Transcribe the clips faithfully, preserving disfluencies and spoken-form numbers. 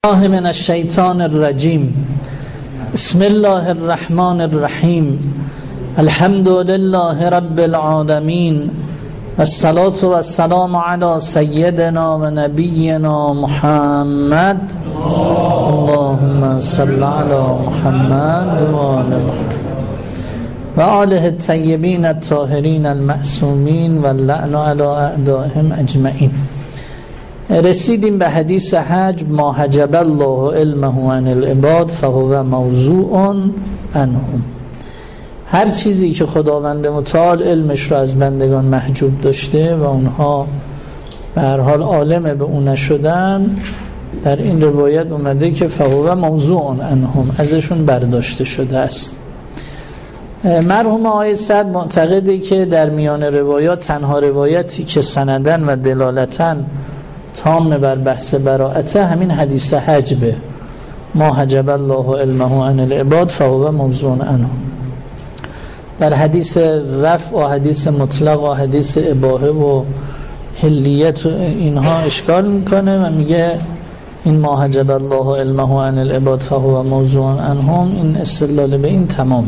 الله من الشیطان الرجیم. بسم الله الرحمن الرحیم. الحمد لله رب العالمین والصلاة والسلام علی سیدنا و نبینا محمد. اللهم صل علی محمد و آل محمد و آله الطیبین الطاهرین المعصومین و اللعن علی اعدائهم اجمعین. رسیدیم به حدیث حج: ما حجب الله علمه عن العباد فهو موضوع عنهم. هر چیزی که خداوند متعال علمش رو از بندگان محجوب داشته و اونها به هر حال عالم به اون نشدن، در این روایت اومده که فهو موضوع عنهم، ازشون برداشته شده است. مرحوم آقای سعد معتقده که در میان روایات تنها روایتی که سندن و دلالتن تام بر بحث براءته همین حدیث حجبه: ما حجب الله علمه عن العباد فهو موضوع عنهم. در حدیث رفع و حدیث مطلق و حدیث اباحه و حلیت و اینها اشکال میکنه و میگه این ما حجب الله علمه عن العباد فهو موضوع عنهم، این استدلال به این تمامه.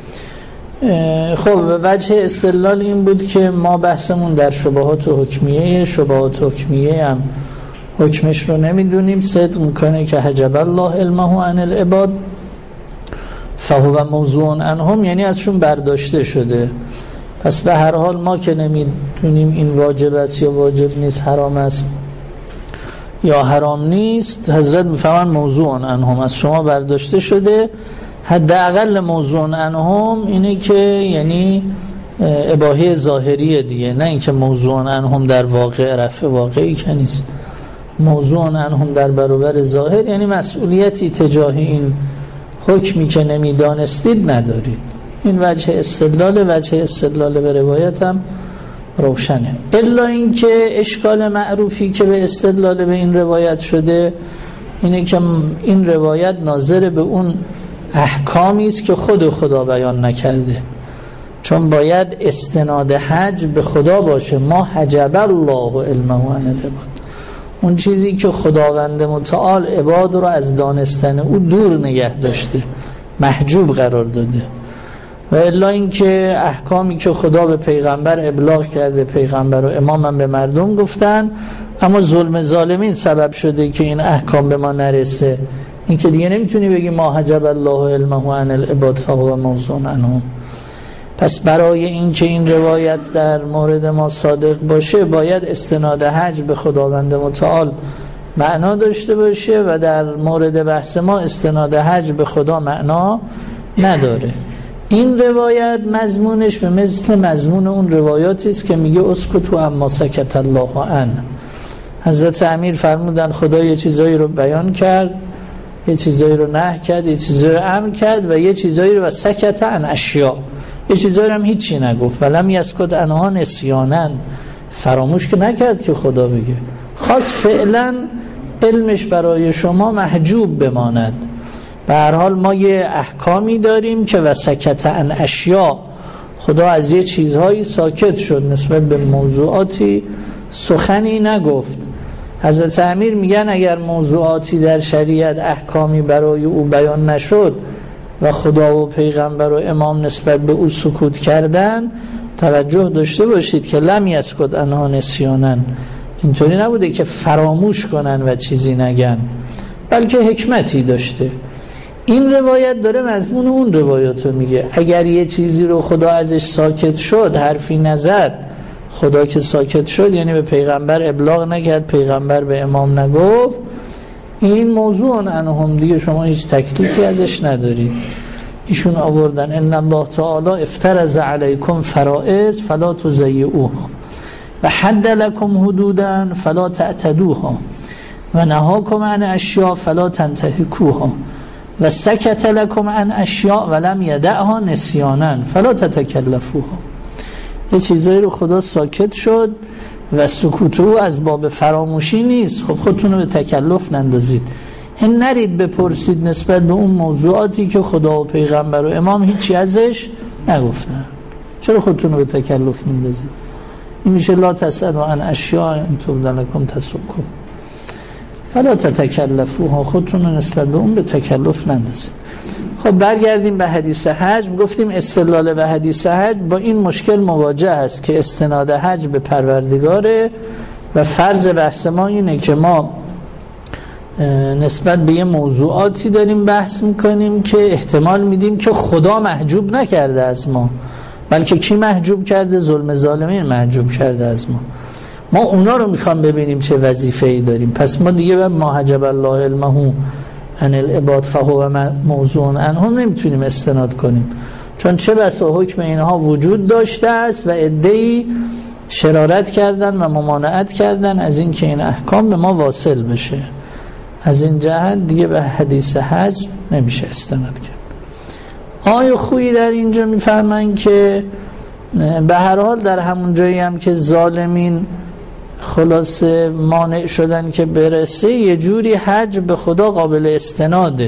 خب وجه استدلال این بود که ما بحثمون در شبهات حکمیه، شبهات حکمیه هم حکمش رو نمیدونیم، صدق میکنه که حجب الله علمه عن العباد فهو موضوع عنهم، یعنی ازشون برداشته شده. پس به هر حال ما که نمیدونیم این واجب است یا واجب نیست، حرام است یا حرام نیست، حضرت میفهمن موضوع عنهم، از شما برداشته شده. حداقل موضوع عنهم اینه که یعنی اباحه ظاهریه دیگه، نه اینکه موضوع عنهم در واقع رفع واقعی که نیست. موضوع عنهم در برابر ظاهر یعنی مسئولیتی تجاه این حکمی که نمیدانستید ندارید. این وجه استدلال. وجه استدلال به روایت هم روشنه، الا اینکه اشکال معروفی که به استدلال به این روایت شده اینه که این روایت ناظر به اون احکامی است که خود خدا بیان نکرده، چون باید استناد حج به خدا باشه. ما حجب الله علمه عن العباد، اون چیزی که خداوند متعال عباد رو از دانستن او دور نگه داشته، محجوب قرار داده. و الا اینکه احکامی که خدا به پیغمبر ابلاغ کرده، پیغمبر و امام هم به مردم گفتن، اما ظلم ظالمین سبب شده که این احکام به ما نرسه، این که دیگه نمیتونی بگی ما حجب الله علمه عن العباد فهو موضوع عنهم. پس برای اینکه این روایت در مورد ما صادق باشه باید استناد حج به خداوند متعال معنا داشته باشه و در مورد بحث ما استناد حج به خدا معنا نداره. این روایت مضمونش به مثل مضمون اون روایاتی است که میگه اسکتوا اما سکت الله عنه. حضرت امیر فرمودن خدا یه چیزایی رو بیان کرد، یه چیزایی رو نهی کرد، یه چیزایی رو امر کرد و یه چیزایی رو و سکت عن اشیاء، یه چیزایی رو هم هیچی نگفت. ولم یسکت عنها نسیانا، فراموش که نکرد که خدا بگه، خواست فعلا علمش برای شما محجوب بماند. به هر حال ما یه احکامی داریم که و سکت عن اشیاء، خدا از یه چیزهایی ساکت شد، نسبت به موضوعاتی سخنی نگفت. حضرت امیر میگن اگر موضوعاتی در شریعت احکامی برای او بیان نشد و خدا و پیغمبر و امام نسبت به او سکوت کردن، توجه داشته باشید که لم یسکت عنها نسیانا، اینطوری نبوده که فراموش کنن و چیزی نگن، بلکه حکمتی داشته. این روایت داره مضمون اون روایاتو میگه. اگر یه چیزی رو خدا ازش ساکت شد، حرفی نزد، خدا که ساکت شد یعنی به پیغمبر ابلاغ نکرد، پیغمبر به امام نگفت، این موضوع عنهم دیگه، شما هیچ تکلیفی ازش ندارید. ایشون آوردن ان الله تعالی افترض علیکم فرائض فلا تضیعوها و حد لکم حدودا فلا تعتدوها و نهاکم عن اشیاء فلا تنتهکوها و سکت لکم عن اشیاء ولم یدعها نسیانا فلا تتکلفوها. یه چیزایی رو خدا ساکت شد و سکوت او از باب فراموشی نیست. خب خودتون رو به تکلف نندازید، هن نرید بپرسید نسبت به اون موضوعاتی که خدا و پیغمبر و امام هیچی ازش نگفتن. چرا خودتون رو به تکلف میندازید؟ این میشه لا تسألوا عن اشیاء ان تبد لکم تسؤکم. فلا تتکلفوها، خودتون رو نسبت به اون به تکلف نندازید. خب برگردیم به حدیث حج. گفتیم استدلال به حدیث حج با این مشکل مواجه است که استناد حج به پروردگاره و فرض بحث ما اینه که ما نسبت به یه موضوعاتی داریم بحث میکنیم که احتمال میدیم که خدا محجوب نکرده از ما، بلکه کی محجوب کرده؟ ظلم ظالمین محجوب کرده از ما. ما اونا رو میخوام ببینیم چه وظیفه‌ای داریم. پس ما دیگه به ما حجب الله علمه عن العباد فهو موضوع عنهم نمیتونیم استناد کنیم، چون چه بسا حکم اینها وجود داشته است و عده‌ای شرارت کردن و ممانعت کردن از این که این احکام به ما واصل بشه. از این جهت دیگه به حدیث حج نمیشه استناد کرد. آیه خویی در اینجا میفرمایند که به هر حال در همون جایی هم که ظالمین خلاصه مانع شدن که برسه، یه جوری حج به خدا قابل استناده.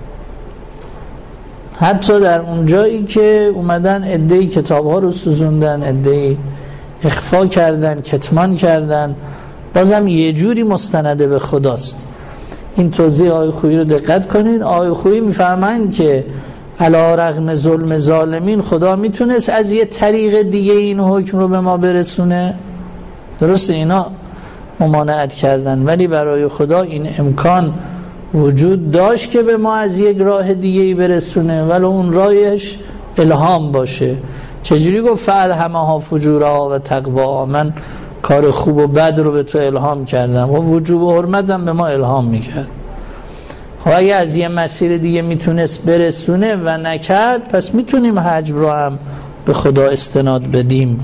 حتی در اون جایی که اومدن عده‌ای کتاب‌ها رو سوزوندن، عده‌ای اخفا کردن، کتمان کردن، بازم یه جوری مستنده به خداست. این توضیح آیه خویی رو دقت کنید. آیه خویی میفرمایند که علی رغم ظلم ظالمین خدا میتونست از یه طریق دیگه این حکم رو به ما برسونه. درسته اینا ممانعت کردن، ولی برای خدا این امکان وجود داشت که به ما از یک راه دیگه برسونه، ولی اون راهش الهام باشه. چجوری گفت فالهمها فجورها و تقواها، من کار خوب و بد رو به تو الهام کردم و وجوب و حرمتم به ما الهام میکرد. خب اگه از یه مسیر دیگه میتونست برسونه و نکرد، پس میتونیم حج رو هم به خدا استناد بدیم.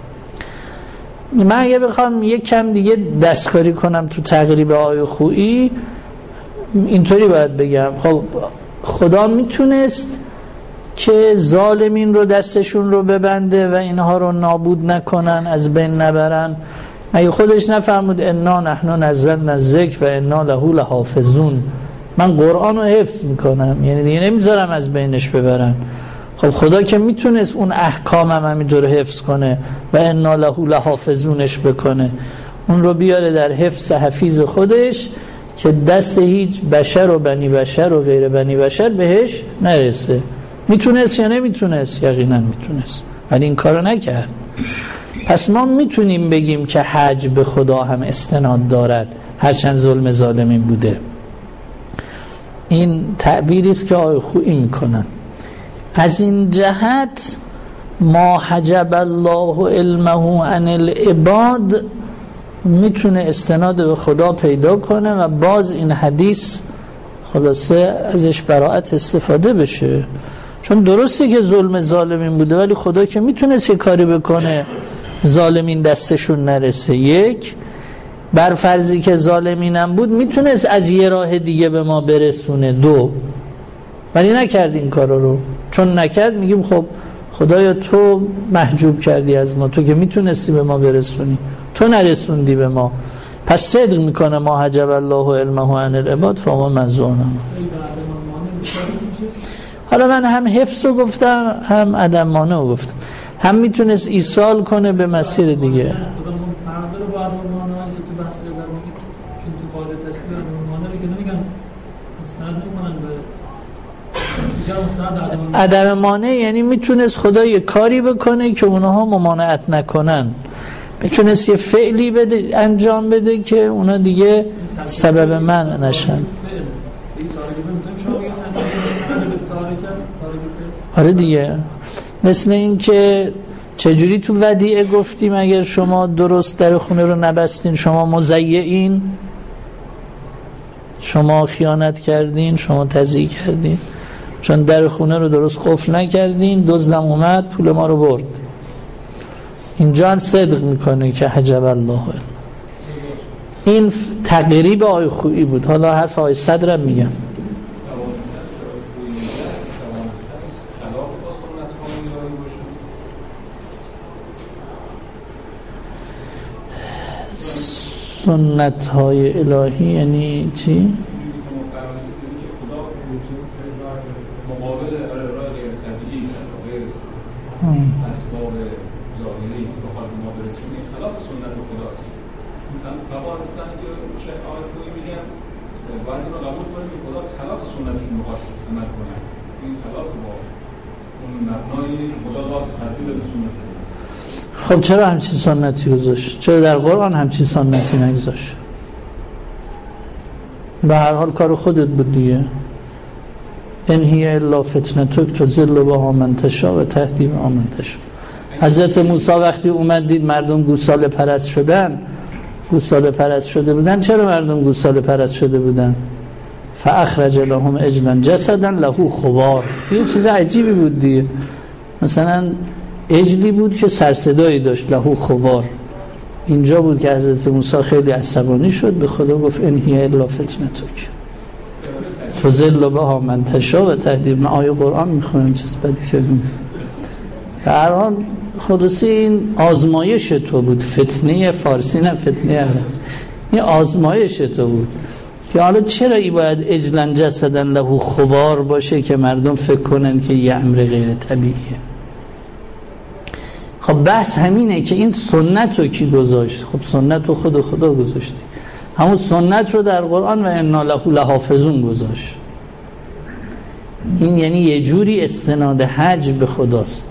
من اگه بخوام یک کم دیگه دستکاری کنم تو تقریب آیه خویی، اینطوری باید بگم خب خدا میتونست که ظالمین رو دستشون رو ببنده و اینها رو نابود نکنن، از بین نبرن. مگه خودش نفرمود انا نحن نزلنا الذکر و انا له لحافظون، من قرآن رو حفظ میکنم، یعنی دیگه نمیذارم از بینش ببرن. خب خدا که میتونست اون احکام هم همینطور حفظ کنه و انا له لحافظونش بکنه، اون رو بیاره در حفظ حفیظ خودش که دست هیچ بشر و بنی بشر و غیر بنی بشر بهش نرسه. میتونست یا نمیتونست؟ یقینا میتونست، ولی این کارو نکرد. پس ما میتونیم بگیم که حج به خدا هم استناد دارد، هرچند ظلم ظالمین بوده. این تعبیری است که آیه خویی میکنن. از این جهت ما حجب الله علمه عن العباد میتونه استناد به خدا پیدا کنه و باز این حدیث خلاصه ازش براءت استفاده بشه. چون درسته که ظلم ظالمین بوده، ولی خدا که میتونست یه کاری بکنه ظالمین دستشون نرسه. یک، بر فرضی که ظالمینم بود میتونست از یه راه دیگه به ما برسونه. دو، ولی نکرد این کارا رو. چون نکرد میگیم خب خدایا تو محجوب کردی از ما، تو که میتونستی به ما برسونی تو نرسوندی به ما. پس صدق میکنه ما حجب الله علمه عن العباد فما منزونم. حالا من هم حفظ رو گفتم هم عدم مانع رو گفتم، هم میتونست ایصال کنه به مسیر دیگه. عدم مانع یعنی میتونست خدا یه کاری بکنه که اونها ممانعت نکنن، میتونست یه فعلی بده انجام بده که اونا دیگه سبب منع نشن. آره دیگه، مثل این که چجوری تو ودیعه گفتیم اگر شما درست در خونه رو نبستین شما مضیعین، شما خیانت کردین، شما تضییع کردین، چون در خونه رو درست قفل نکردین، دزدم اومد پول ما رو برد. اینجا هم صدق میکنه که حجب الله. این تقریب آیه خویی بود. حالا حرف آیه صدر هم میگم. سنت های الهی یعنی چی؟ مقابل راه غیر طبیعی غیر اسباب ظاهری که بخواد ما برسونه خلاف سنت خداست. طبعا هستن که چه آیه میگن باید اینو قبول کنیم که خدا خلاف سنتشون میخواد عمل کنه. این خلاف با اون مبنایی که خدا باید تبدیل به سنت. خب چرا همچین سنتی گذاشت؟ چرا در قرآن همچین سنتی نگذاشت؟ به هر حال کار خودت بود دیگه. ان هی الا فتنتک تضل بها من تشاء و تهدی بها من تشاء. حضرت موسی وقتی اومد دید مردم گوساله پرست شدن، گوساله پرست شده بودن. چرا مردم گوساله پرست شده بودن؟ فاخرج لهم عجلا جسدا له خوار. یه چیز عجیبی بود دیگه. مثلا عجلی بود که سرصدایی داشت، له خوار. اینجا بود که حضرت موسی خیلی عصبانی شد، به خدا گفت ان هی الا فتنتک تضل بها من تشاء و تهدی. من آیه قرآن میخونم چیز بدی شدیم. در هر حال خلاصی این آزمایش تو بود. فتنه فارسی نه فتنه عربی. این آزمایش تو بود که حالا چرا ای باید عجلا جسدا له خوار باشه که مردم فکر کنن که یه امر غیر طبیعیه. خب بحث همینه که این سنت رو کی گذاشت؟ خب سنت رو خود خدا گذاشتی. همون سنت رو در قرآن و انا له لحافظون گذاشت. این یعنی یه جوری استناد حج به خداست.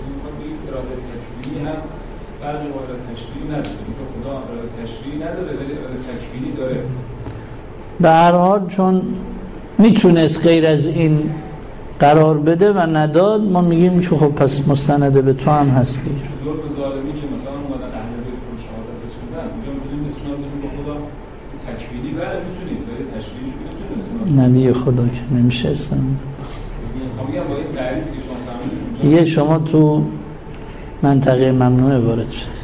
به هر حال چون میتونست غیر از این قرار بده و نداد، ما میگیم که خب پس مستنده به تو هم هستی. ظلم ظالمی که مثلا اومدن اهل بیت رو شهادت رسوندن، اونجا میتونیم استناد بدیم به خدا تکوینی. بله میتونیم، داره تشریعی میتونیم استناد. نه دیگه خدا که نمیشه استناد. میگم با این تعریفی که شما فهمیدید دیگه شما تو منطقه ممنوعه وارد شد.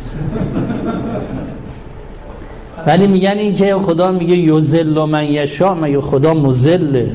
ولی میگن این که خدا میگه یذل من یشاء، مگه خدا مذله؟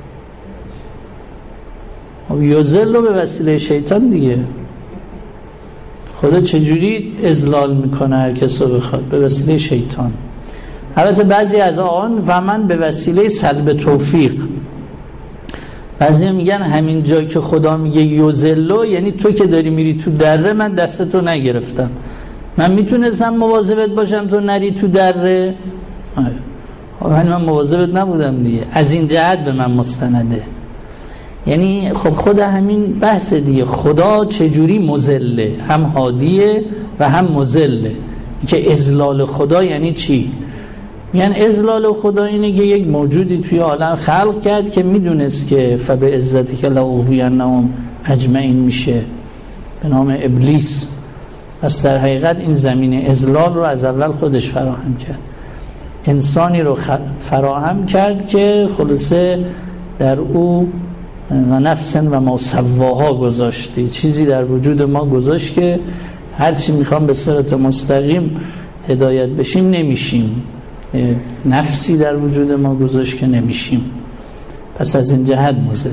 یذل به وسیله شیطان دیگه. خدا چجوری اذلال میکنه هر کس رو بخواد؟ به وسیله شیطان. البته بعضی از آن فهمن به وسیله سلب توفیق. بعضی میگن همین جا که خدا میگه یذل، یعنی تو که داری میری تو دره، من دستتو نگرفتم، من میتونستم مواظبت باشم تو نری تو دره. ولی من مواظبت نبودم دیگه. از این جهت به من مستنده. یعنی خب خود همین بحث دیگه. خدا چجوری مذله؟ هم هادیه و هم مذله. که اذلال خدا یعنی چی؟ یعنی اذلال خدا اینه که یک موجودی توی عالم خلق کرد که میدونست که فبعزتک لاغوینهم اجمعین میشه، به نام ابلیس. پس در حقیقت این زمینه اذلال رو از اول خودش فراهم کرد. انسانی رو فراهم کرد که خلاصه در او و نفس و ما سواها گذاشته. چیزی در وجود ما گذاشت که هرچی میخوام به صراط مستقیم هدایت بشیم نمیشیم. نفسی در وجود ما گذاشت که نمیشیم. پس از این جهت مذل.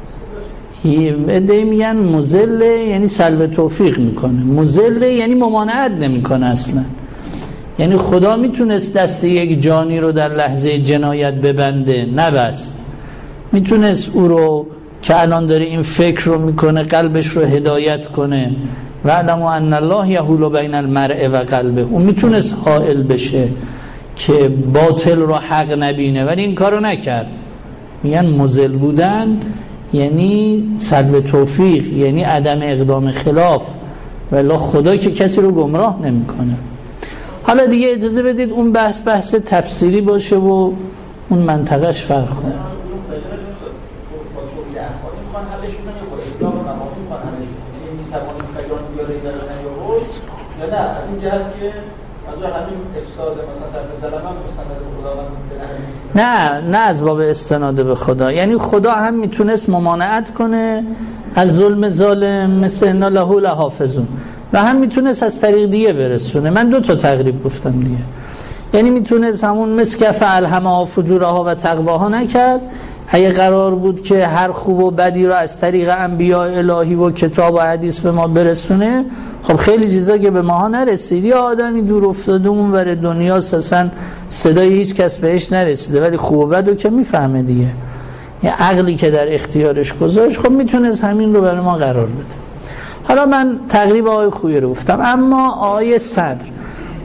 ایده میگن مذل یعنی سلب توفیق میکنه، مذل یعنی ممانعت نمیکنه اصلا. یعنی خدا میتونست دست یک جانی رو در لحظه جنایت ببنده، نبست. میتونست او رو که الان داره این فکر رو میکنه قلبش رو هدایت کنه. و علموا ان الله یحول بین المرء و قلبه. اون میتونست حائل بشه که باطل رو حق نبینه، ولی این کارو نکرد. میگن مذل بودن یعنی سلب توفیق، یعنی عدم اقدام خلاف. ولی خدا که کسی رو گمراه نمیکنه. حالا دیگه اجازه بدید اون بحث بحث تفسیری باشه و اون منطقهش فرق کنه. نه از این جهت که از همین افساد مثلا در ظلم هم مستند به خداوند، نه نه از باب استناد به خدا. یعنی خدا هم میتونست ممانعت کنه از ظلم ظالم، مثل انا له لحافظون، و هم میتونست از طریق دیگه برسونه. من دو تا تقریب گفتم دیگه. یعنی میتونست همون مسکف الهمها فجورها و تقواها نکرد. اگه قرار بود که هر خوب و بدی رو از طریق انبیاء الهی و کتاب و حدیث به ما برسونه، خب خیلی چیزا که به ماها نرسید. یا آدمی دور افتاده اون ور دنیا اصلا صدای هیچ کس بهش نرسیده، ولی خوب و بدو که میفهمه دیگه. یه عقلی که در اختیارش گذاشت، خب میتونست همین رو برای ما قرار بده. حالا من تقریبا آیه خویی رو گفتم. اما آیه صدر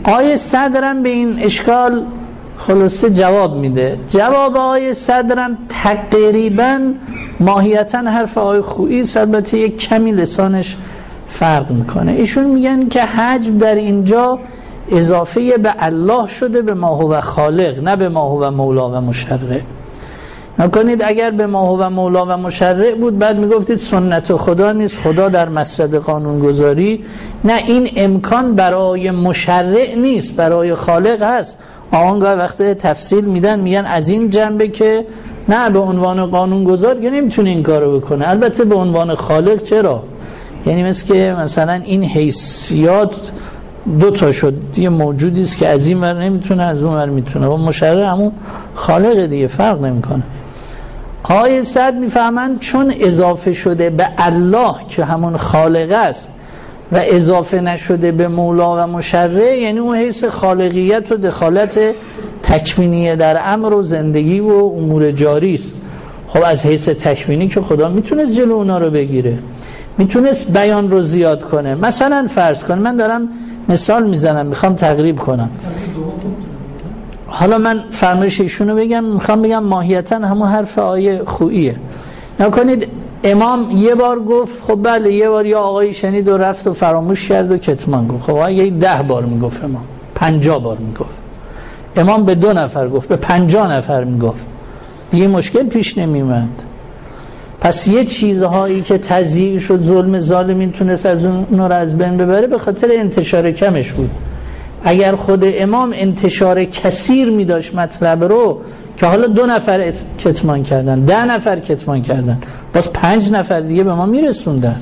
آیه صدرم به این اشکال خلاصه جواب میده. جواب آیه صدرم تقریبا ماهیتا حرف آیه خویی است، البته یک کمی لسانش فرق میکنه. ایشون میگن که حجب در اینجا اضافه به الله شده، به ما هو خالق، نه به ما هو مولا و مشرع. نکنید اگر به ما هو مولا و مشرع بود بعد میگفتید سنت خدا نیست، خدا در مسرد قانونگذاری. نه، این امکان برای مشرع نیست، برای خالق هست. آنگاه وقت تفصیل میدن میگن از این جنبه که نه به عنوان قانونگذار که نمیتونه این کارو بکنه، البته به عنوان خالق چرا؟ یعنی مثل که مثلا این حیثیات دو تا شد، یه موجودی است که از این ور نمیتونه از اون ور میتونه، و مشرع همون خالق دیگه، فرق نمیکنه. آیه صد میفهمن چون اضافه شده به الله که همون خالق است و اضافه نشده به مولا و مشرع، یعنی اون حیث خالقیت و دخالت تکوینیه در امر و زندگی و امور جاری است. خب از حیث تکوینی که خدا میتونست جلو اونا رو بگیره، میتونست بیان رو زیاد کنه. مثلا فرض کن، من دارم مثال میزنم میخوام تقریب کنم، حالا من فرمایش ایشونو بگم، میخوام بگم ماهیتا همون حرف آیه خوییه. نکنید امام یه بار گفت، خب بله یه بار یا آقایی شنید و رفت و فراموش کرد و کتمان گفت. خب اگه ده بار میگفت امام، پنجاه بار میگفت امام، به دو نفر گفت، به پنجاه نفر میگفت، دیگه مشکل پیش نمیومد. پس یه چیزهایی که تضییع شد، ظلم ظالمین تونست از اون رو از بین ببره، به خاطر انتشار کمش بود. اگر خود امام انتشار کثیر می داشت مطلب رو، که حالا دو نفر کتمان کردن، ده نفر کتمان کردن، باز پنج نفر دیگه به ما می رسوندن.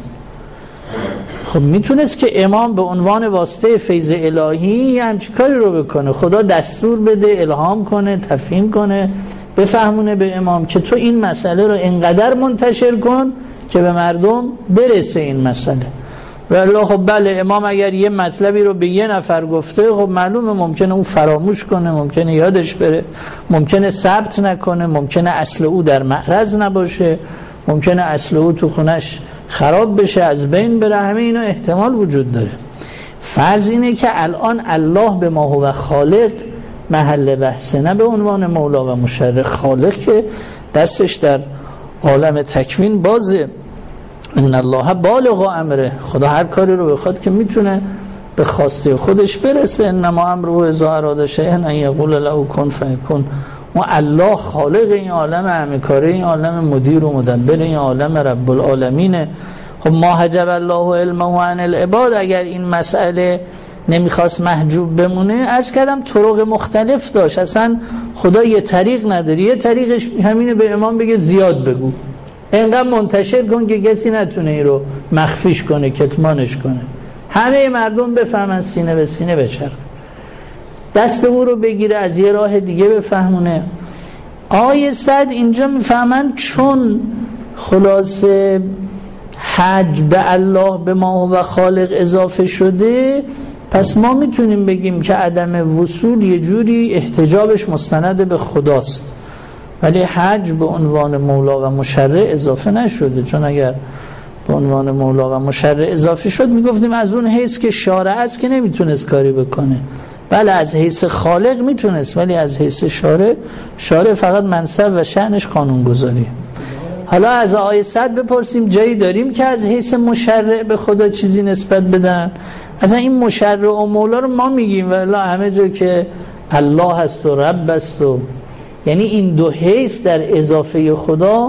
خب میتونست که امام به عنوان واسطه فیض الهی همچین کاری رو بکنه، خدا دستور بده، الهام کنه، تفهیم کنه، بفهمونه به امام که تو این مسئله رو انقدر منتشر کن که به مردم برسه این مسئله. والله خب بله، امام اگر یه مطلبی رو به یه نفر گفته، خب معلومه ممکنه اون فراموش کنه، ممکنه یادش بره، ممکنه ثبت نکنه، ممکنه اصل او در معرض نباشه، ممکنه اصل او تو خونش خراب بشه، از بین بره. همه اینا احتمال وجود داره. فرض اینه که الان الله به ما هو خالق محل بحثه، نه به عنوان مولا و مشرع. خالق که دستش در عالم تکوین بازه، ان الله بالغ امره، خدا هر کاری رو بخواد که میتونه به خواسته خودش برسه. انما امره اذا اراد شیئا ان یقول له کن فیکون. و الله خالق این عالم، همه کاره این عالم، مدیر و مدبر این عالم، رب العالمین. خب ما حجب الله علمه عن العباد، اگر این مسئله نمیخواست محجوب بمونه، عرض کردم طرق مختلف داشت. اصلا خدا یه طریق نداره، یه طریقش همینه به امام بگه زیاد بگو، اینقدر منتشر کن که کسی نتونه این رو مخفیش کنه، کتمانش کنه، همه مردم بفهمن، سینه به سینه بچرخه، دست او رو بگیره، از یه راه دیگه بفهمونه. آیه صد اینجا میفهمن چون خلاصه حج به الله به ما و خالق اضافه شده، پس ما میتونیم بگیم که عدم وصول یه جوری احتجابش مستند به خداست، ولی حج به عنوان مولا و مشرع اضافه نشده. چون اگر به عنوان مولا و مشرع اضافه شد، میگفتیم از اون حیث که شارع است که نمیتونست کاری بکنه. بله از حیث خالق میتونست، ولی از حیث شارع، شارع فقط منصب و شأنش قانونگذاری. حالا از آیه صد بپرسیم جایی داریم که از حیث مشرع به خدا چیزی نسبت بدن؟ اصلا این مشرع و مولا رو ما میگیم، ولی همه جا که الله هست و رب است، و یعنی این دو حیث در اضافه خدا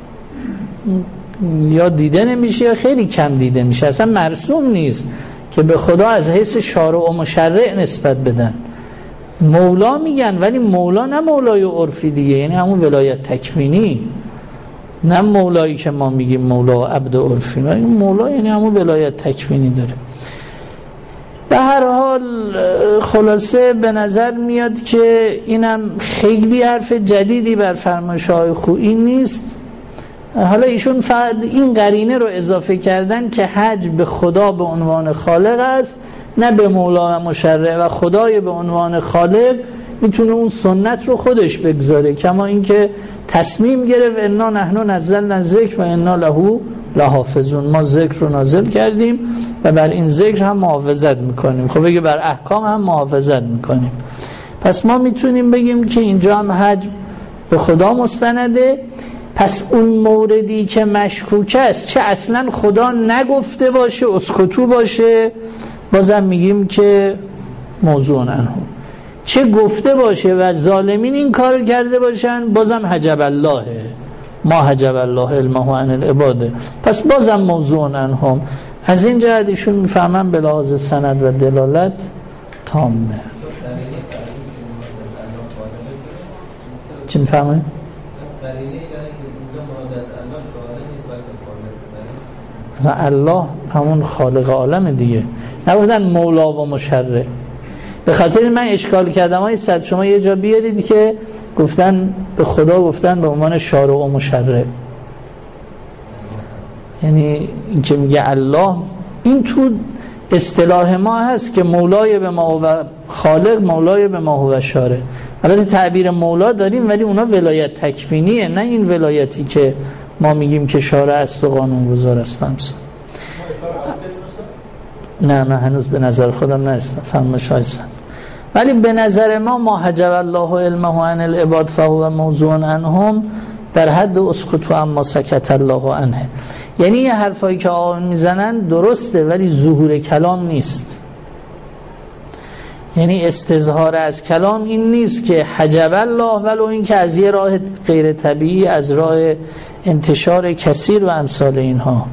یا دیده نمیشه یا خیلی کم دیده میشه، اصلا مرسوم نیست که به خدا از حیث شارع و مشرع نسبت بدن. مولا میگن، ولی مولا نه مولای عرفی دیگه، یعنی همون ولایت تکوینی، نه مولایی که ما میگیم مولا و عبد عرفی، ولی مولا یعنی همون ولایت تکوینی داره. به هر حال خلاصه به نظر میاد که اینم خیلی حرف جدیدی بر فرمایش‌های خویی نیست. حالا ایشون فقط این قرینه رو اضافه کردن که حج به خدا به عنوان خالق است، نه به مولا و مشرع، و خدای به عنوان خالق میتونه اون سنت رو خودش بگذاره، کما اینکه تصمیم گرفت انا نحن نزلنا الذکر و انا له لحافظون. ما ذکر رو نازل کردیم و بر این ذکر هم محافظت میکنیم. خب بگه بر احکام هم محافظت میکنیم. پس ما میتونیم بگیم که اینجا هم حج به خدا مستنده. پس اون موردی که مشکوک است، چه اصلا خدا نگفته باشه، اسکتو باشه، بازم میگیم که موضوع عنهم، چه گفته باشه و ظالمین این کار کرده باشن، بازم حجب اللهه، ما حجب الله علمه عن العباده، پس بازم موضوع عنهم. از این جهت ایشون میفهمن به لحاظ سند و دلالت تامه. چی میفهمه؟ مثلا الله همون خالق عالم دیگه، نبودن مولا و مشرع. به خاطر من اشکال کردم های صد شما یه جا بیارید که گفتن به خدا گفتن به عنوان شارع و مشرع، یعنی این که میگه الله، این تو اصطلاح ما هست که مولای به ما و خالق مولای به ما و شارع. البته تعبیر مولا داریم ولی اونا ولایت تکوینیه، نه این ولایتی که ما میگیم که شارع است و قانونگذار است. همسا نه من هنوز به نظر خودم نرسیدم، فهم شایستم، ولی به نظر ما ما حجب الله علمه عن العباد فهو موضوع عنهم در حد اسکتو اما سکت الله عنه. یعنی یه حرفایی که آقایون میزنن درسته ولی ظهور کلام نیست. یعنی استظهار از کلام این نیست که حجب الله، ولو این که از یه راه غیر طبیعی، از راه انتشار کثیر و امثال اینها.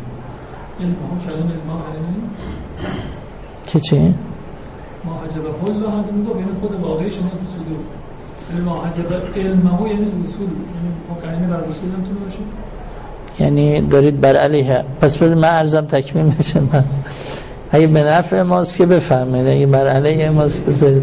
که چی؟ ما حجب الله هم میگه یعنی خود واقعی شما تو صدور، یعنی ما حجب علمه یعنی رسول، یعنی واقعی بر رسول هم تونه باشه، یعنی دارید بر علیه. پس بذار من عرضم تکمیل میشه. من اگه به نفع ماست که بفرمایید، اگه بر علیه ماست بذارید.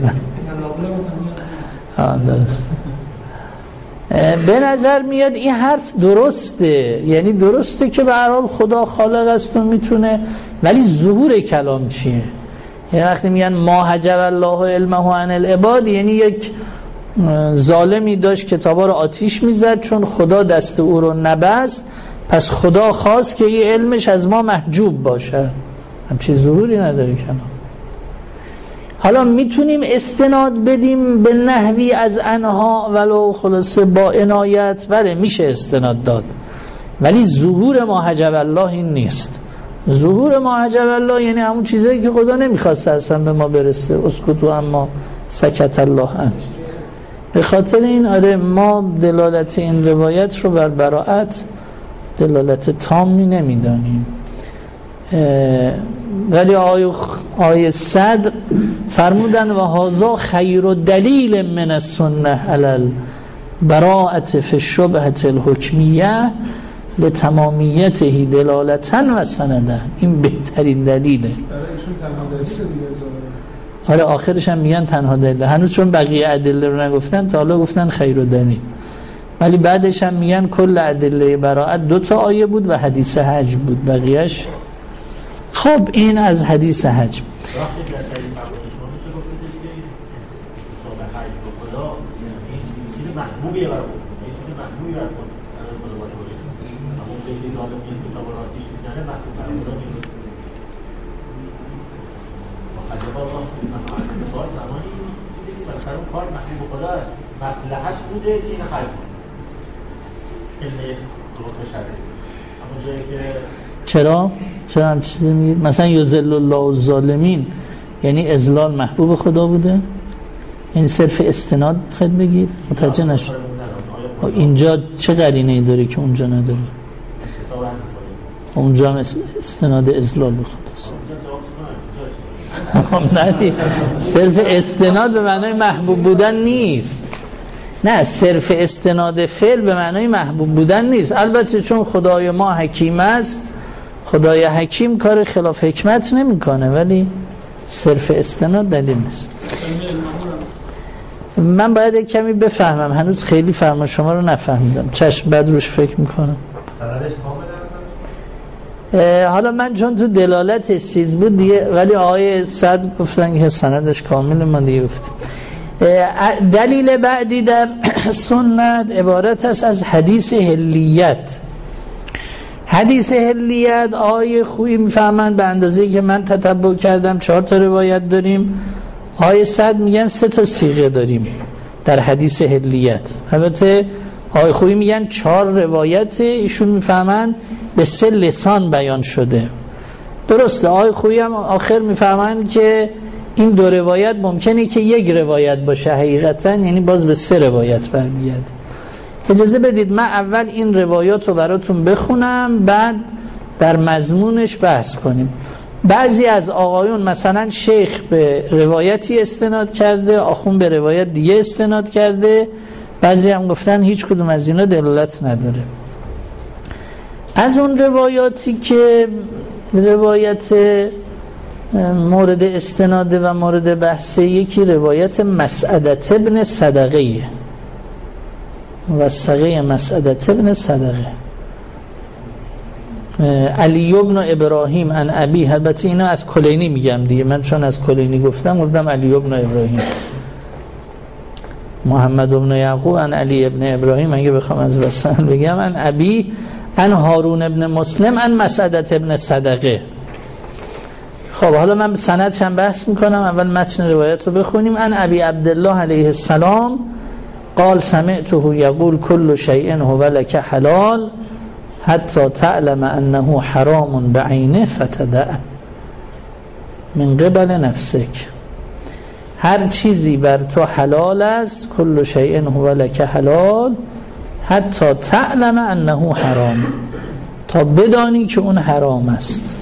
ها درسته. به نظر میاد این حرف درسته، یعنی درسته که به هر حال خدا خالق است و میتونه، ولی ظهور کلام چیه؟ یعنی وقتی میگن ما حجب الله علمه عن العباد، یعنی یک ظالمی داشت کتابا رو آتیش میزد چون خدا دست او رو نبست، پس خدا خواست که این علمش از ما محجوب باشه. همچین ظهوری نداره کلام. حالا میتونیم استناد بدیم به نحوی از انها ولو خلاصه با عنایت، بله میشه استناد داد، ولی ظهور ما حجب الله این نیست. ظهور ما حجب الله یعنی همون چیزایی که خدا نمیخواسته اصلا به ما برسه، اسکتو اما سکت الله عنه. به خاطر این آره ما دلالت این روایت رو بر براءت دلالت تامی نمیدانیم. ولی آیه آیه صدر فرمودن و هذا خیر دلیل من السنه علی البراءة فی الشبهة الحکمیه لتمامیته دلالتا و سنده. این بهترین دلیله. آره آخرش هم میگن تنها دلیل، هنوز چون بقیه ادله رو نگفتن تا حالا گفتن خیر دلیل، ولی بعدش هم میگن کل ادله براءت دو تا آیه بود و حدیث حج بود، بقیهش. خب این از حدیث حج. مصلحت بوده که این خرج کنه. چرا؟ چرا هم چیزی میگید؟ مثلا یذل الله الظالمین یعنی اذلال محبوب خدا بوده؟ این صرف استناد خود بگید؟ متوجه نشد. اینجا چه قرینه‌ای داره که اونجا نداره؟ اونجا هم استناد اذلال به خداست. نه صرف استناد به معنای محبوب بودن نیست. نه صرف استناد فعل به معنای محبوب بودن نیست. البته چون خدای ما حکیم است، خدای حکیم کار خلاف حکمت نمیکنه، ولی صرف استناد دلیل نیست. من باید کمی بفهمم، هنوز خیلی فرما شما رو نفهمیدم. چشم بعد روش فکر میکنم. حالا من چون تو دلالتش چیز بود دیگه، ولی آقای صد گفتن که سندش کامل، من دیگه گفتم. دلیل بعدی در سنت عبارت است از حدیث حلیت. حدیث حلیت آیه خویی میفهمن به اندازه‌ای که من تتبع کردم چهار تا روایت داریم. آیه صد میگن سه تا صیغه داریم در حدیث حلیت. البته آیه خویی میگن چهار روایت، ایشون میفهمن به سه لسان بیان شده. درسته، آیه خویی هم آخر میفهمن که این دو روایت ممکنه که یک روایت باشه حقیقتا، یعنی باز به سه روایت برمیگرده. اجازه بدید من اول این روایات رو براتون بخونم، بعد در مضمونش بحث کنیم. بعضی از آقایون مثلا شیخ به روایتی استناد کرده، آخون به روایت دیگه استناد کرده، بعضی هم گفتن هیچ کدوم از اینا دلالت نداره. از اون روایاتی که روایت مورد استناده و مورد بحثه، یکی روایت مسعدة ابن صدقه، وثقه مسعدة ابن صدقه، علی ابن ابراهیم عن ابی. البته اینا از کلینی میگم دیگه، من چون از کلینی گفتم گفتم علی ابن ابراهیم. محمد ابن یعقوب عن علی ابن ابراهیم، اگه بخوام از وسن بگم عن ابی عن هارون ابن مسلم عن مسعدة ابن صدقه. خب حالا من به سندش هم بحث میکنم، اول متن روایت رو بخونیم. عن ابی عبدالله علیه السلام قال سمعته یقول كل شیء هو لك حلال حتی تعلم انه حرام بعینه فتدع من قبل نفسک. هر چیزی بر تو حلال است، کل شیء هو لك حلال حتی تعلم انه حرام، تا بدانی که اون حرام است.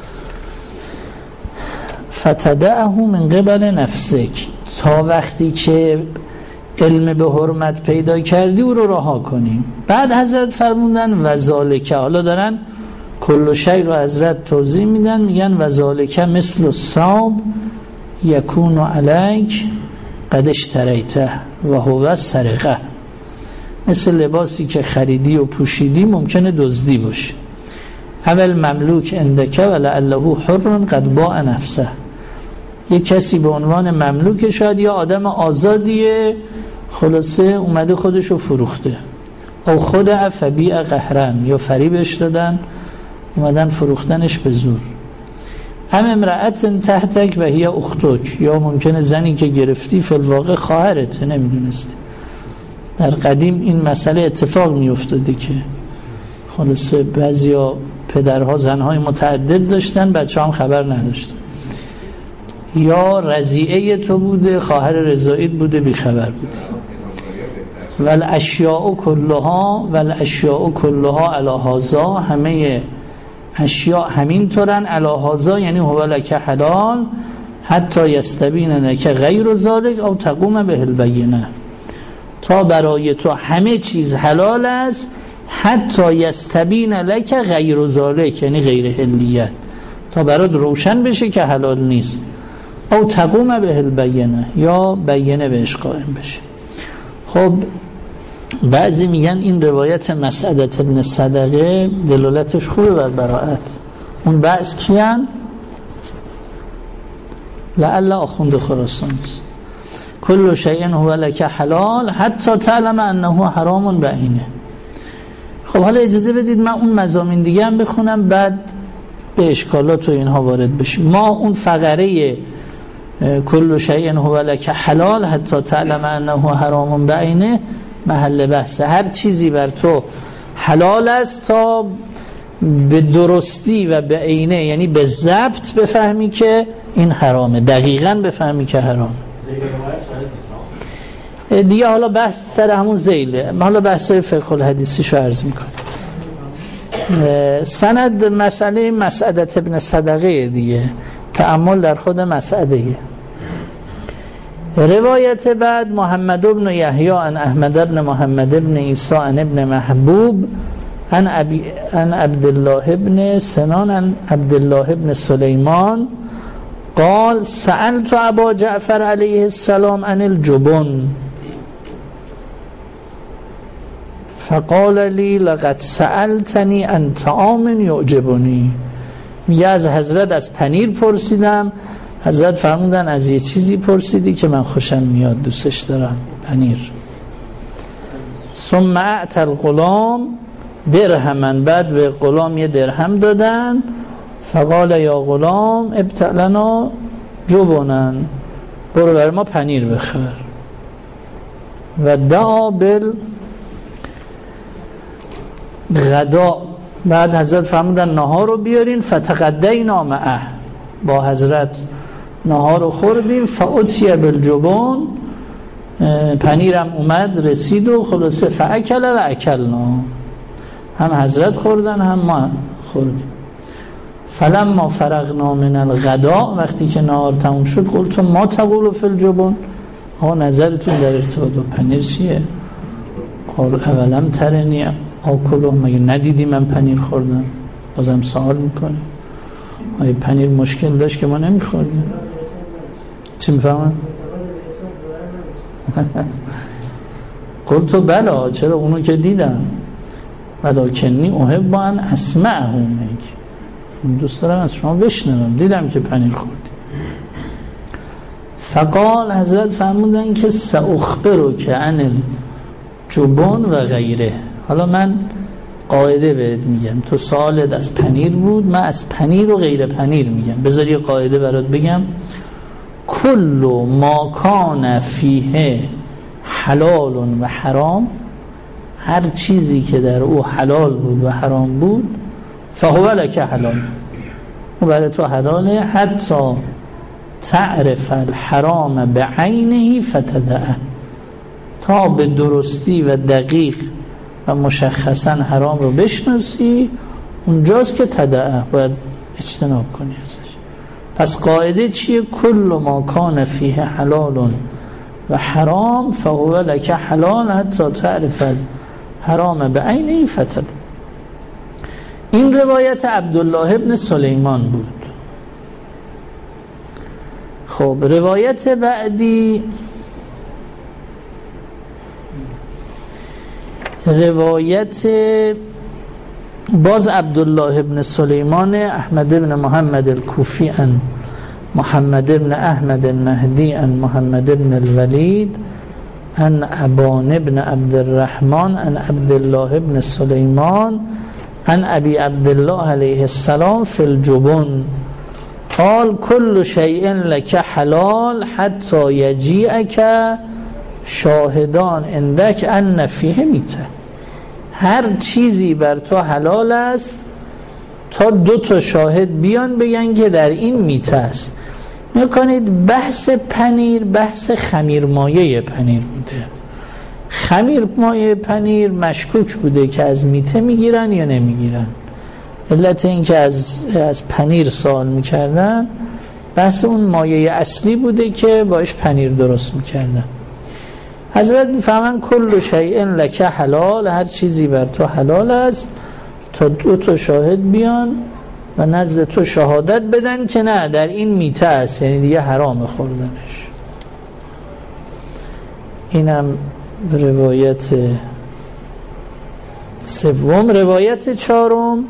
فتدعه من قبل نفسک، تا وقتی که علم به حرمت پیدا کردی او رو رها کنیم. بعد حضرت فرمودن وذالک، حالا دارن کل شی رو حضرت توضیح میدن، میگن وذالک مثل الصاب یکون علیک قد اشتریته و هو سرقه. مثل لباسی که خریدی و پوشیدی ممکنه دزدی باشه. اول مملوک اندکه و لعله حر قد باع نفسه، یک کسی به عنوان مملوک، شاید یا آدم آزادیه خلاصه اومده خودشو فروخته، او خود افبیع قهرن، یا فریبش دادن اومدن فروختنش به زور. هم امرأت تحتک و هی اختک، یا ممکنه زنی که گرفتی فی الواقع خواهرته، نمیدونستی. در قدیم این مسئله اتفاق میافتاده که خلاصه بعضیا پدرها زنهای متعدد داشتن، بچه هم خبر نداشتن، یا رضیعه تو بوده، خواهر رضاعیت بوده، بیخبر بوده. والاشیاء کلها والاشیاء کلها علی هذا، همه اشیاء همین طورن، علی هذا یعنی هو لک حلال حتی یستبین لک غیر ذلک او تقوم به البینه، تا برای تو همه چیز حلال است حتی یستبین لک غیر ذلک، یعنی غیر حلیت، تا برات روشن بشه که حلال نیست. او تقوم به البینه، یا بینه بهش قائم بشه. خب بعضی میگن این روایت مسعدة ابن صدقه دلالتش خوبه بر براءت. اون بعض کیان؟ لعل آخوند خراسان است. کل شیء هو لک حلال حتی تعلم انه حرام بعینه. خب حالا اجازه بدید من اون مضامین دیگه هم بخونم، بعد به اشکالات و اینها وارد بشیم. ما اون فقره کل شیء هو لک حلال حتی تعلم انه حرام بعینه محل بحثه. هر چیزی بر تو حلال است تا به درستی و به عینه، یعنی به ضبط بفهمی که این حرامه، دقیقاً بفهمی که حرام. دیگه حالا بحث سر همون زیله، ما حالا بحثای فقه الحدیثیشو عرض میکنم. سند مسئله مسعدة ابن صدقه دیگه، تأمل در خود مسعده. روایت بعد محمد ابن یحیی عن احمد ابن محمد ابن عیسی عن ابن محبوب عن ابي عن عبد الله ابن سنان عن عبد الله ابن سلیمان قال سألت ابا جعفر علیه السلام عن الجبن فقال لي لقد سألتني عن طعام يعجبني. میگه از حضرت از پنیر پرسیدم، حضرت فرمودن از یه چیزی پرسیدی که من خوشم میاد، دوستش دارم، پنیر. ثم اعطى الغلام درهمن، بعد به غلام یه درهم دادن. فقال یا غلام ابتلنا جبنن، برو بر ما پنیر بخر. و دعا بال غدا، بعد حضرت فرمودن نهار رو بیارین. فتغدینا معه، با حضرت نهار رو خوردیم. فاتی بالجبن، پنیرم اومد رسید و خلاصه فاکل و اکلنا، هم حضرت خوردن هم ما خوردیم. فلما فرغنا من الغداء، وقتی که نهار تموم شد، قلت ما تقول فی الجبن، آقا نظرتون در ارتباط با پنیر چیه؟ قال اولم ترنی آکلو، مگه ندیدی من پنیر خوردم؟ بازم سوال میکنه آیا پنیر مشکل داشت که ما نمیخوردیم؟ چی میفهمم؟ قلتو بلا، چرا اونو که دیدم، ولکنی احب ان اسمعه منک، دوست دارم از شما بشنوم، دیدم که پنیر خوردی. فقال، حضرت فرمودن که ساخبرک عن الجبن و غیره. حالا من قاعده بهت میگم، تو سوالت از پنیر بود، من از پنیر و غیر پنیر میگم. بذار یه قاعده برات بگم. کل ما کان فیه حلال و حرام، هر چیزی که در او حلال بود و حرام بود، فهو لک حلال، و برای تو حلاله، حتی تعرف الحرام بعینه فتدعه، تا به درستی و دقیق و مشخصا حرام رو بشناسی، اونجاست که تدعه باید اجتناب کنی ازش. پس قاعده چیه؟ کل ما کان فیه حلال و حرام فهو لک حلال حتی تعرف الحرام بعینه فتدعه. این روایت عبدالله ابن سلیمان بود. خب روایت بعدی، روایت باز عبدالله ابن سلیمان، احمد ابن محمد الکوفی ان محمد ابن احمد النهدی ان محمد ابن الولید ان ابان ابن عبد الرحمن ان عبدالله ابن سلیمان ان ابی عبدالله علیه السلام فی الجبن قال کل شیء لک حلال حتی یجیئک شاهدان عندک ان فیه میته. هر چیزی بر تو حلال است تا دو تا شاهد بیان بگن که در این میته است. میکنید بحث پنیر بحث خمیرمایه پنیر بوده. خمیرمایه پنیر مشکوک بوده که از میته میگیرن یا نمیگیرن. علت این که از, از پنیر سوال میکردن بحث اون مایه اصلی بوده که باش پنیر درست میکردن. حضرت میفهمن کل شیء لک حلال، هر چیزی بر تو حلال است تا دو تا شاهد بیان و نزد تو شهادت بدن که نه در این میته است، یعنی دیگه حرام خوردنش. اینم روایت سوم. روایت چهارم،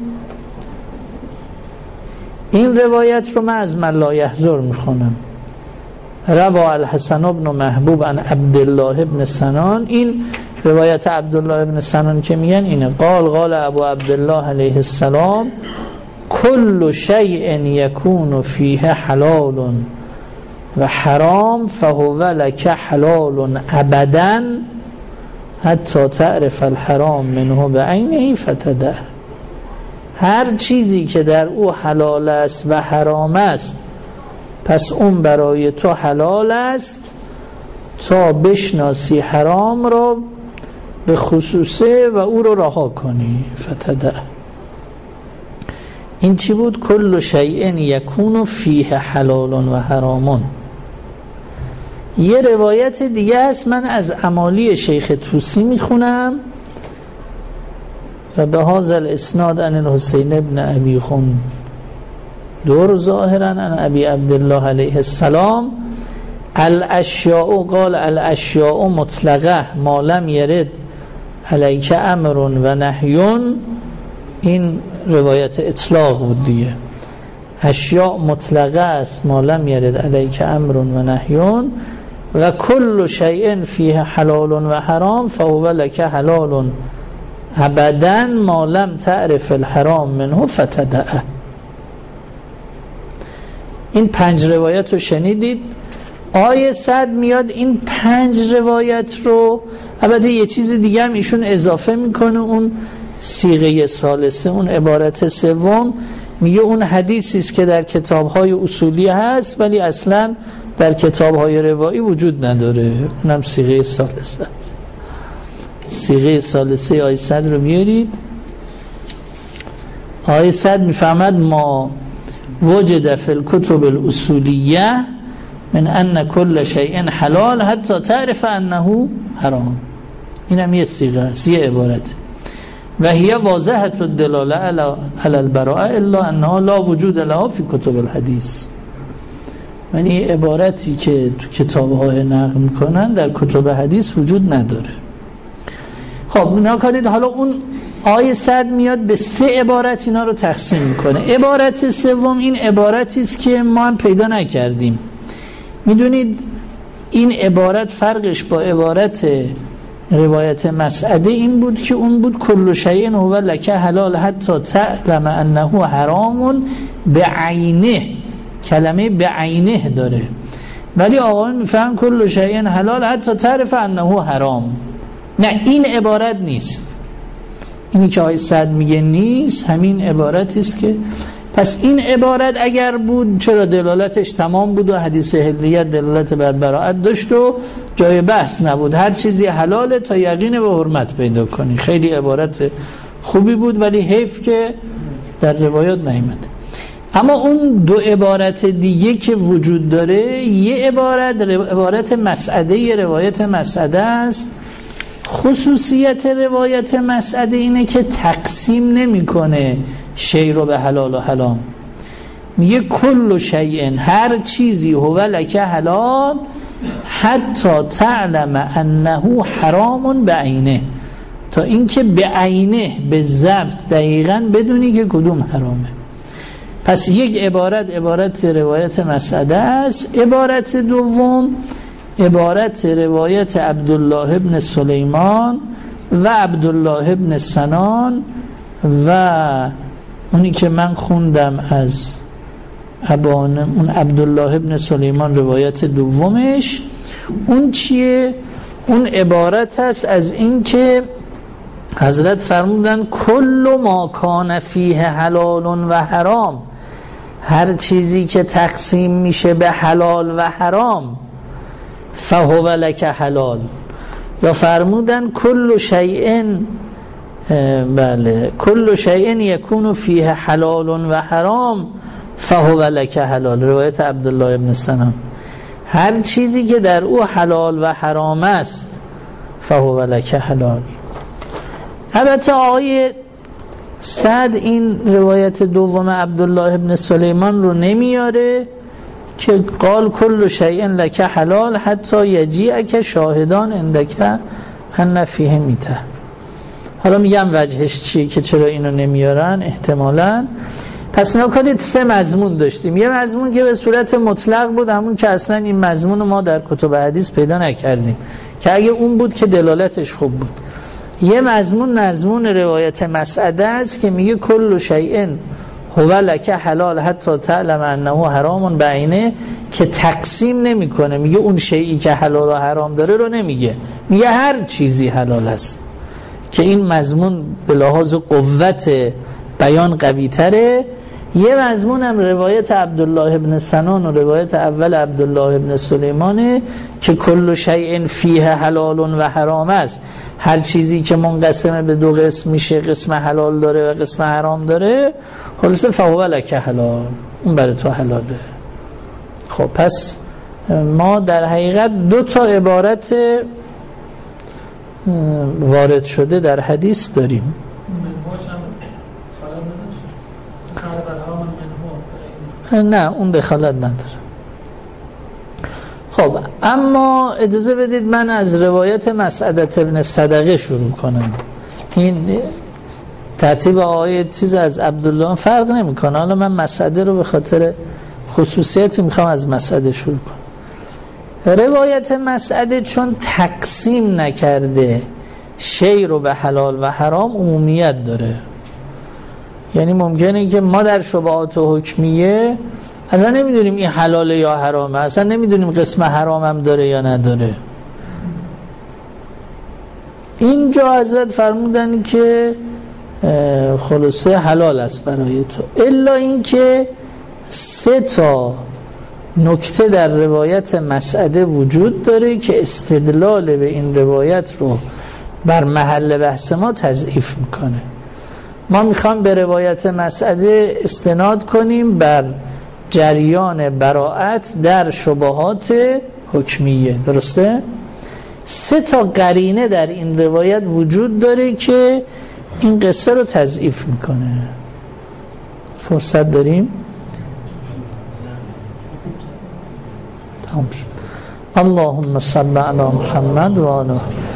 این روایت رو من از من لا یحضر میخونم. روا الحسن ابن محبوب عن عبدالله ابن سنان. این روایت عبدالله ابن سنان که میگن اینه. قال قال ابو عبدالله علیه السلام کل شیء یکون فیه حلال و حرام فهو لک حلال ابدا حتی تعرف الحرام منه بعینه فتدع. هر چیزی که در او حلال است و حرام است پس اون برای تو حلال است تا بشناسی حرام را به خصوصه و او رو رها کنی. فتدع. این چی بود؟ کل شیء یکون فیه حلال و حرامون. یه روایت دیگه است، من از امالی شیخ طوسی میخونم و به هذا الاسناد عن الحسین ابن ابی خون دور ظاهرا عن ابی عبدالله علیه السلام الاشیاء قال الاشیاء مطلقه ما لم یرد علیک امر و نهیون. این روایت اطلاق بود دیگه. اشیاء مطلقه است ما لم یرد علیک امر و نهیون و کل شیء فیه حلال و حرام فهو لک حلال ابدا ما لم تعرف الحرام منه فتدعه. این پنج روایت رو شنیدید. آیه صد میاد این پنج روایت رو، البته یه چیز دیگه هم ایشون اضافه میکنه، اون صیغه ثالثه، اون عبارت سوم، میگه اون حدیثی است که در کتاب‌های اصولی هست ولی اصلا در کتاب‌های روایی وجود نداره، اونم صیغه ثالثه است. صیغه ثالثه آیه صد رو بیارید. آیه صد میفهمد ما وجد فی الکتب الاصولیه من ان کل شیء حلال حتی تعرف انه حرام. اینم یه صیغه است، یه عبارت. و هی واضحه الدلاله علی البراءه الا انها لا وجود لها فی کتب الحدیث. یعنی عبارتی که تو کتاب‌های نقل میکنن در کتب حدیث وجود نداره. خب اینا کنید. حالا اون آیه صد میاد به سه عبارت اینا رو تقسیم میکنه. عبارت سوم این عبارتی است که ما هم پیدا نکردیم. میدونید این عبارت فرقش با عبارت روایت مسعده این بود که اون بود کل شیء هو لک حلال حتی تعلم انه حرام بعینه. کلمه بعینه داره، ولی آقایون میفهمن کل شیء حلال حتی تعرف انه حرام. نه، این عبارت نیست. اینی که آیه صد میگه نیست، همین عبارتی است که پس این عبارت اگر بود چرا دلالتش تمام بود و حدیث حلیت دلالت بر براءت داشت و جای بحث نبود، هر چیزی حلاله تا یقین و حرمت پیدا کنی. خیلی عبارت خوبی بود ولی حیف که در روایات نیامد. اما اون دو عبارت دیگه که وجود داره، یه عبارت عبارت مسعده، یه روایت مسعده است. خصوصیت روایت مسعده اینه که تقسیم نمیکنه شی رو به حلال و حرام. میگه کل شیء، هر چیزی هو لک حلال حتی تعلم انه حرام بعینه، تا اینکه بعینه به ضبط دقیقاً بدونی که کدوم حرامه. پس یک عبارت عبارت روایت مسعده است. عبارت دوم عبارت روایت عبدالله ابن سلیمان و عبدالله ابن سنان و اونی که من خوندم از ابان، اون عبدالله ابن سلیمان روایت دومش. اون چیه؟ اون عبارت هست از این که حضرت فرمودن کل ما کان فیه حلال و حرام، هر چیزی که تقسیم میشه به حلال و حرام فهو لک حلال. یا فرمودن کل شیء، بله، کل شیء یکون فیه حلال و حرام فهو لک حلال، روایت عبدالله ابن سنان. هر چیزی که در او حلال و حرام است فهو لک حلال. البته آقای صد این روایت دوم عبدالله ابن سلیمان رو نمیاره که قال کل شیء لک حلال حتی یجیئک شاهدان عندک ان فیه میته. حالا میگم وجهش چیه که چرا اینو نمیارن احتمالاً. پس نکنید سه مضمون داشتیم. یه مضمون که به صورت مطلق بود، همون که اصلا این مضمون ما در کتب حدیث پیدا نکردیم که اگه اون بود که دلالتش خوب بود. یه مضمون مضمون روایت مسعده است که میگه کل شیء هو لک حلال حتی تعلم انه حرام بعینه، که تقسیم نمیکنه، میگه اون شیئی که حلال و حرام داره رو نمیگه، میگه هر چیزی حلال است، که این مضمون به لحاظ قوت بیان قوی تره. یه مضمون هم روایت عبدالله ابن سنان و روایت اول عبدالله ابن سلیمانه که کل شیء فیه حلال و حرام است، هر چیزی که منقسم به دو قسم میشه، قسم حلال داره و قسم حرام داره، خلاصه فهو لک حلال، اون برای تو حلاله. خب پس ما در حقیقت دو تا عبارت وارد شده در حدیث داریم. نه، اون دخالت نداره. خب اما اجازه بدید من از روایت مسعده ابن صدقه شروع کنم. این ترتیب آیه چیز از عبدالله فرق نمیکنه. حالا من مسعده رو به خاطر خصوصیتی میخوام از مسعده شروع کنم. روایت مسعده چون تقسیم نکرده شی رو به حلال و حرام عمومیت داره. یعنی ممکنه که ما در شبهات حکمیه اصلا نمیدونیم این حلاله یا حرامه، اصلا نمیدونیم قسم حرام هم داره یا نداره. اینجا حضرت فرمودن که خلاصه حلال است برای تو، الا اینکه سه تا نکته در روایت مسعده وجود داره که استدلال به این روایت رو بر محل بحث ما تضعیف میکنه. ما میخوام به روایت مسعده استناد کنیم بر جریان براءت در شبهات حکمیه، درسته؟ سه تا قرینه در این روایت وجود داره که این قصه رو تضعیف میکنه. فرصت داریم؟ تمام شد. اللهم صل علی محمد و آله